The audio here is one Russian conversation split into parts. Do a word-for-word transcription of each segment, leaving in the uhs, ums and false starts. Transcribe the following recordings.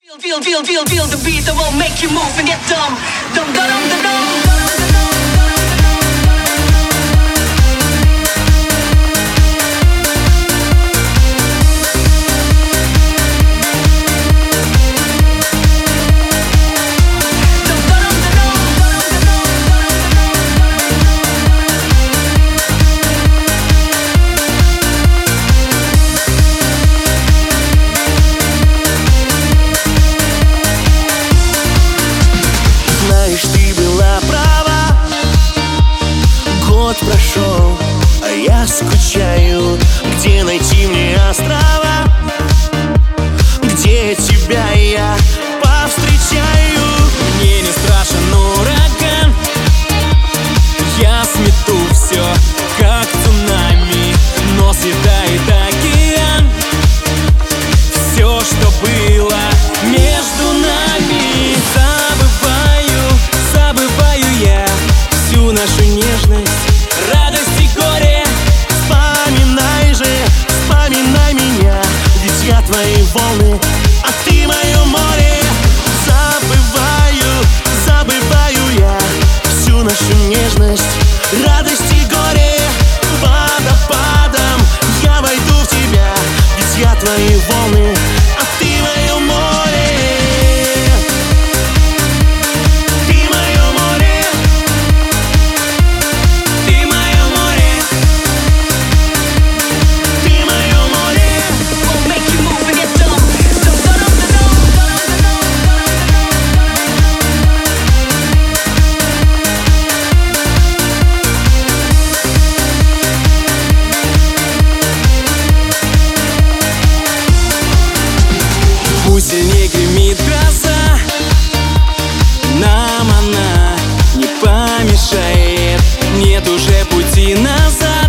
Feel, feel, feel, feel the beat that will make you move and get dumb. Dum, dum, dum, dum, dum. Прошел, а я скучаю. Где найти мне острова, где тебя я повстречаю? Мне не страшен ураган, я смету все, как цунами, но съедает океан все, что было между нами. Забываю, забываю я всю нашу нежность, радость и горе. Вспоминай же, вспоминай меня, ведь я твои волны, а ты мое море. Забываю, забываю я всю нашу нежность, радость и горе. Водопадом я войду в тебя, ведь я твои волны, а ты мое море. Пусть сильнее гремит гроза, нам она не помешает. Нет уже пути назад,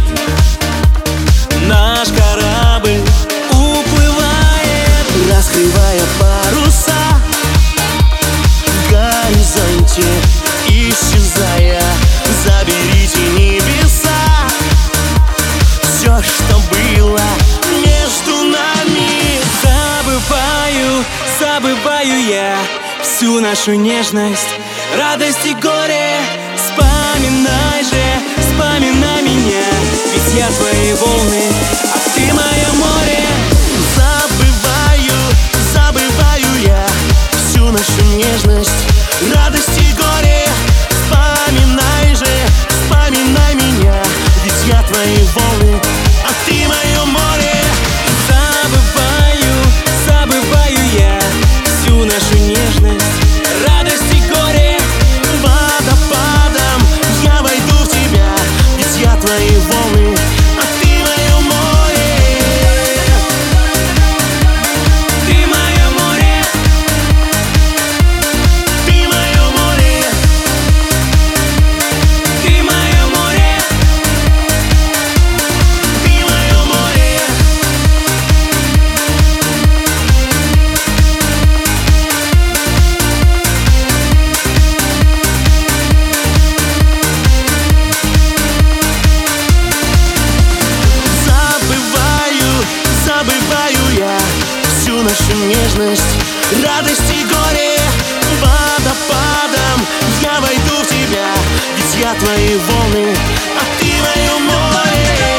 наш корабль уплывает, раскрывая паруса в горизонте, исчезая. Заберите небеса все, что было между нами. Забываю, забываю я всю нашу нежность, радость и горе. Вспоминай же, вспоминай меня, ведь я твои волны, а ты мое море. Забываю, забываю я всю нашу нежность, радость и горе. Вспоминай же, вспоминай меня, ведь я твои волны, а ты мое море. Забываю, забываю я всю нашу нежность, радость и горе. Водопадом я войду в тебя, ведь я твои волны, а ты мое море. Ты мое море, Ты мое море, ты мое море, ты мое море. Забываю, забываю я всю нашу нежность, радость и горе. Водопадом я войду в тебя, ведь я твои волны, а ты мое море.